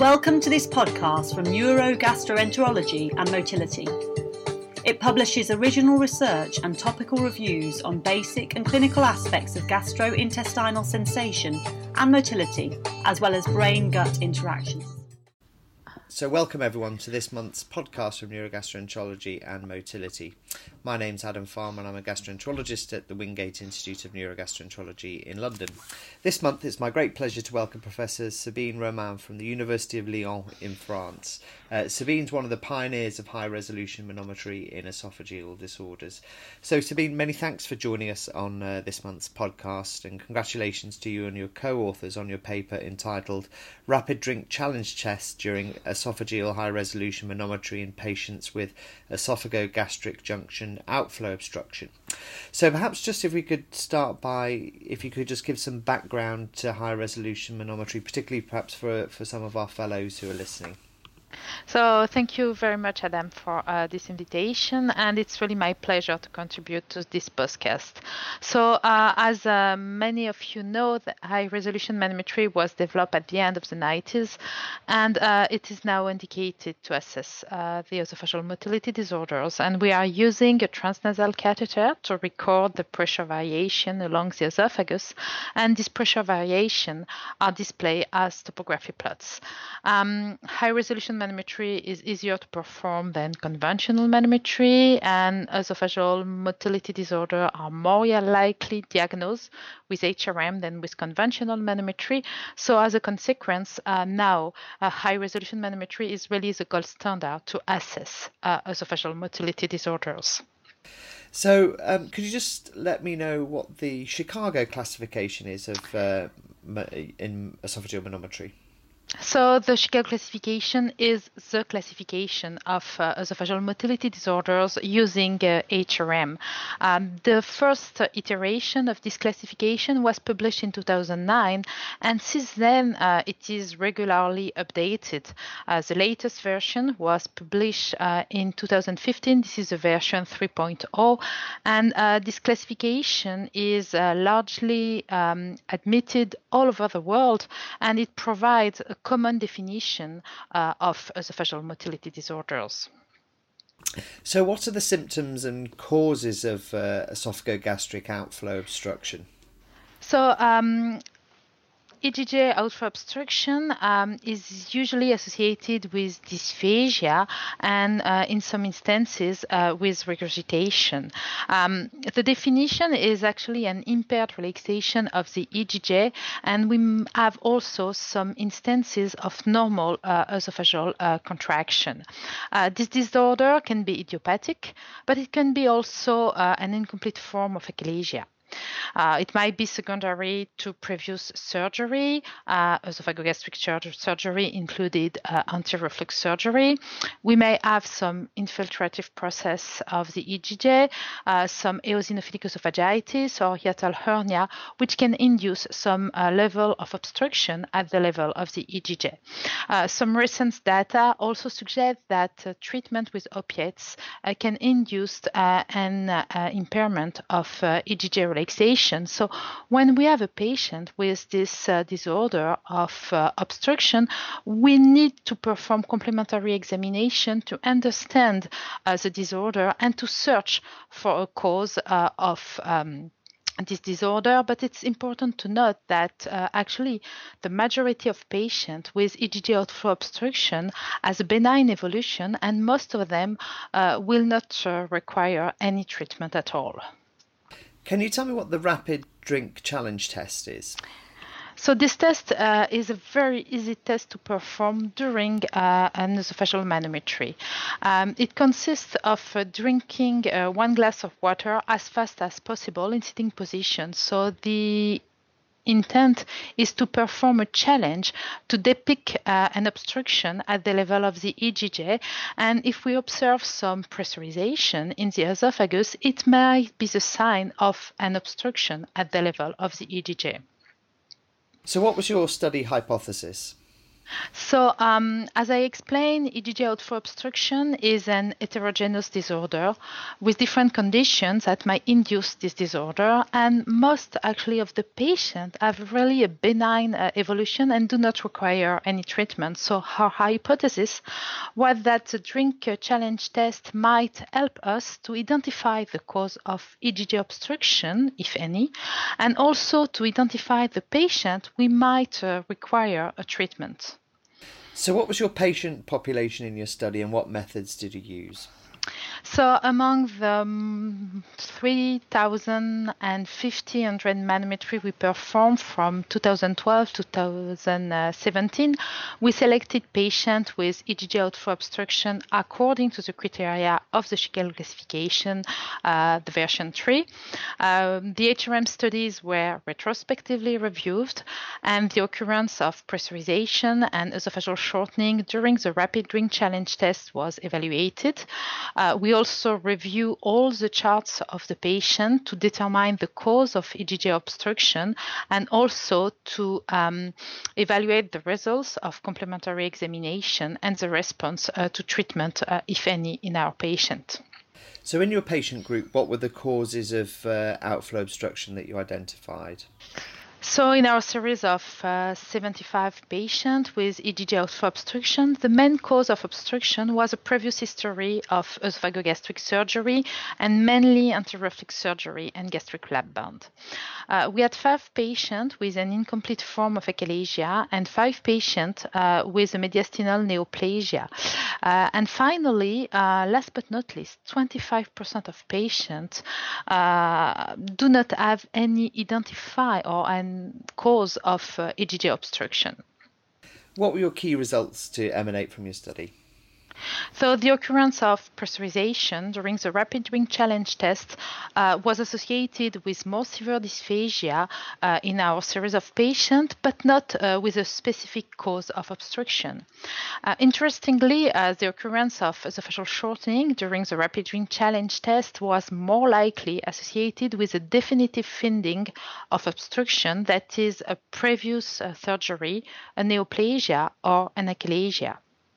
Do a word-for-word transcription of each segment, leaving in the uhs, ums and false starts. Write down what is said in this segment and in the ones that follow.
Welcome to this podcast from Neurogastroenterology and Motility. It publishes original research and topical reviews on basic and clinical aspects of gastrointestinal sensation and motility, as well as brain-gut interactions. So welcome everyone to this month's podcast from Neurogastroenterology and Motility. My name's Adam Farmer and I'm a gastroenterologist at the Wingate Institute of Neurogastroenterology in London. This month it's my great pleasure to welcome Professor Sabine Romain from the University of Lyon in France. Uh, Sabine's one of the pioneers of high-resolution manometry in esophageal disorders. So Sabine, many thanks for joining us on uh, this month's podcast, and congratulations to you and your co-authors on your paper entitled Rapid Drink Challenge Test During Esophageal High-Resolution Manometry in Patients with Esophagogastric Junction Outflow Obstruction. So perhaps just if we could start by, if you could just give some background to high-resolution manometry, particularly perhaps for, for some of our fellows who are listening. So thank you very much, Adam, for uh, this invitation, and it's really my pleasure to contribute to this podcast. So uh, as uh, many of you know, the high-resolution manometry was developed at the end of the nineties, and uh, it is now indicated to assess uh, the esophageal motility disorders, and we are using a transnasal catheter to record the pressure variation along the esophagus, and this pressure variation are displayed as topography plots. Um, high-resolution manometry is easier to perform than conventional manometry, and esophageal motility disorder are more likely diagnosed with H R M than with conventional manometry. So as a consequence, uh, now uh, high-resolution manometry is really the gold standard to assess uh, esophageal motility disorders. So um, could you just let me know what the Chicago classification is of uh, in esophageal manometry? So the Chicago classification is the classification of uh, esophageal motility disorders using uh, H R M. Um, the first iteration of this classification was published in two thousand nine, and since then uh, it is regularly updated. Uh, the latest version was published uh, in two thousand fifteen. This is the version three point oh, and uh, this classification is uh, largely um, admitted all over the world, and it provides a common definition uh, of esophageal motility disorders. So what are the symptoms and causes of uh, esophagogastric outflow obstruction? So um, E G J outflow obstruction um, is usually associated with dysphagia and uh, in some instances uh, with regurgitation. Um, the definition is actually an impaired relaxation of the E G J, and we have also some instances of normal uh, esophageal uh, contraction. Uh, this disorder can be idiopathic, but it can be also uh, an incomplete form of achalasia. Uh, it might be secondary to previous surgery. Uh, esophagogastric surgery included uh, anti-reflux surgery. We may have some infiltrative process of the E G J, uh, some eosinophilic esophagitis or hiatal hernia, which can induce some uh, level of obstruction at the level of the E G J. Uh, some recent data also suggest that uh, treatment with opiates uh, can induce uh, an uh, impairment of uh, E G J relaxation. So when we have a patient with this uh, disorder of uh, obstruction, we need to perform complementary examination to understand uh, the disorder and to search for a cause uh, of um, this disorder. But it's important to note that uh, actually the majority of patients with E G J outflow obstruction has a benign evolution, and most of them uh, will not uh, require any treatment at all. Can you tell me what the Rapid Drink Challenge Test is? So this test uh, is a very easy test to perform during uh, an esophageal manometry. Um, it consists of uh, drinking uh, one glass of water as fast as possible in sitting position. So the intent is to perform a challenge to depict uh, an obstruction at the level of the E G J, and if we observe some pressurization in the esophagus, it might be the sign of an obstruction at the level of the E G J. So what was your study hypothesis? So, um, as I explained, E G G outflow obstruction is an heterogeneous disorder with different conditions that might induce this disorder, and most actually of the patients have really a benign uh, evolution and do not require any treatment. So, our hypothesis was that the drink challenge test might help us to identify the cause of E G G obstruction, if any, and also to identify the patient we might uh, require a treatment. So what was your patient population in your study and what methods did you use? So among the um, three thousand fifteen hundred manometry we performed from two thousand twelve to two thousand seventeen, we selected patients with E G G outflow obstruction according to the criteria of the Chicago classification, uh, the version three. Um, the H R M studies were retrospectively reviewed, and the occurrence of pressurization and esophageal shortening during the rapid drink challenge test was evaluated. Uh, we also review all the charts of the patient to determine the cause of E G G obstruction and also to um, evaluate the results of complementary examination and the response uh, to treatment, uh, if any, in our patient. So in your patient group, what were the causes of uh, outflow obstruction that you identified? So in our series of uh, seventy-five patients with E G G outflow obstruction, the main cause of obstruction was a previous history of esophagogastric surgery and mainly antireflux surgery and gastric lap band. Uh, we had five patients with an incomplete form of achalasia and five patients uh, with a mediastinal neoplasia. Uh, and finally, uh, last but not least, twenty-five percent of patients uh, do not have any identified or an cause of uh, E G G obstruction. What were your key results to emanate from your study? So the occurrence of pressurization during the rapid drink challenge test uh, was associated with more severe dysphagia uh, in our series of patients, but not uh, with a specific cause of obstruction. Uh, interestingly, uh, the occurrence of esophageal shortening during the rapid drink challenge test was more likely associated with a definitive finding of obstruction, that is a previous uh, surgery, a neoplasia, or an achalasia.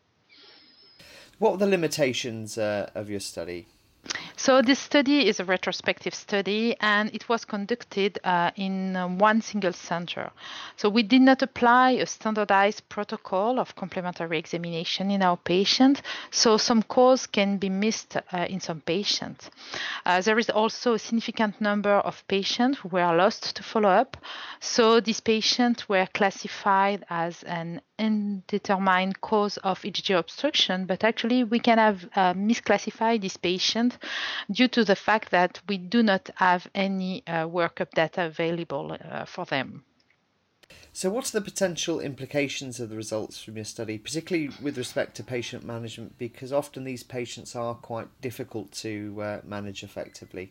What were the limitations uh, of your study? So this study is a retrospective study, and it was conducted uh, in uh, one single center. So we did not apply a standardized protocol of complementary examination in our patient, so some cause can be missed uh, in some patients. Uh, there is also a significant number of patients who were lost to follow-up, so these patients were classified as an undetermined cause of E G G obstruction, but actually we can have uh, misclassified this patient due to the fact that we do not have any uh, workup data available uh, for them. So what are the potential implications of the results from your study, particularly with respect to patient management, because often these patients are quite difficult to uh, manage effectively?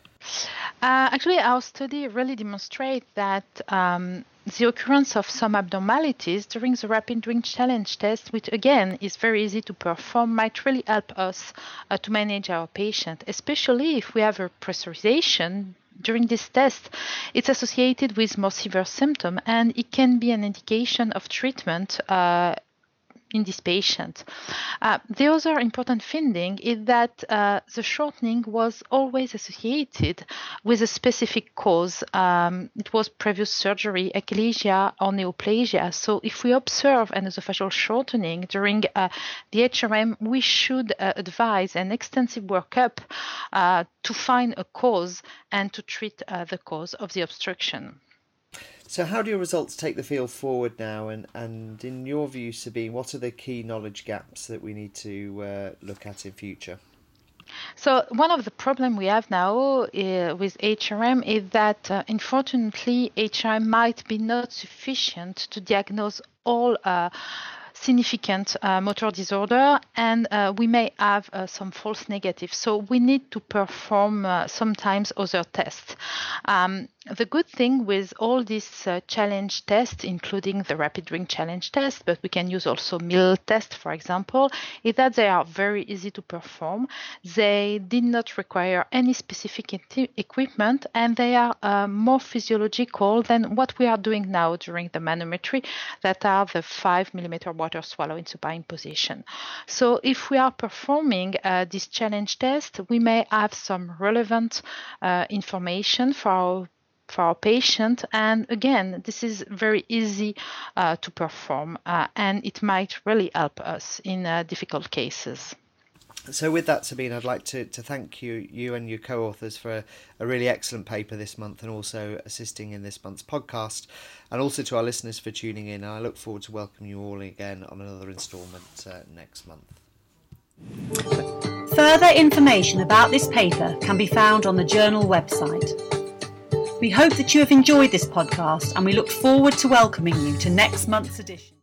Uh, actually, our study really demonstrates that um, the occurrence of some abnormalities during the rapid drink challenge test, which again is very easy to perform, might really help us uh, to manage our patient, especially if we have a pressurization during this test. It's associated with more severe symptoms, and it can be an indication of treatment uh, in this patient. Uh, the other important finding is that uh, the shortening was always associated with a specific cause. Um, it was previous surgery, achalasia, or neoplasia. So if we observe an esophageal shortening during uh, the H R M, we should uh, advise an extensive workup uh, to find a cause and to treat uh, the cause of the obstruction. So how do your results take the field forward now, and, and in your view, Sabine, what are the key knowledge gaps that we need to uh, look at in future? So one of the problems we have now uh, with H R M is that, uh, unfortunately, H R M might be not sufficient to diagnose all uh, significant uh, motor disorder, and uh, we may have uh, some false negatives. So we need to perform uh, sometimes other tests. Um, The good thing with all these uh, challenge tests, including the rapid drink challenge test, but we can use also meal test, for example, is that they are very easy to perform. They did not require any specific e- equipment, and they are uh, more physiological than what we are doing now during the manometry, that are the five millimeter water swallow in supine position. So if we are performing uh, this challenge test, we may have some relevant uh, information for our for our patient, and again, this is very easy uh, to perform, uh, and it might really help us in uh, difficult cases. So with that, Sabine, I'd like to, to thank you you and your co-authors for a, a really excellent paper this month, and also assisting in this month's podcast, and also to our listeners for tuning in. I look forward to welcoming you all again on another instalment uh, next month. Further information about this paper can be found on the journal website. We hope that you have enjoyed this podcast, and we look forward to welcoming you to next month's edition.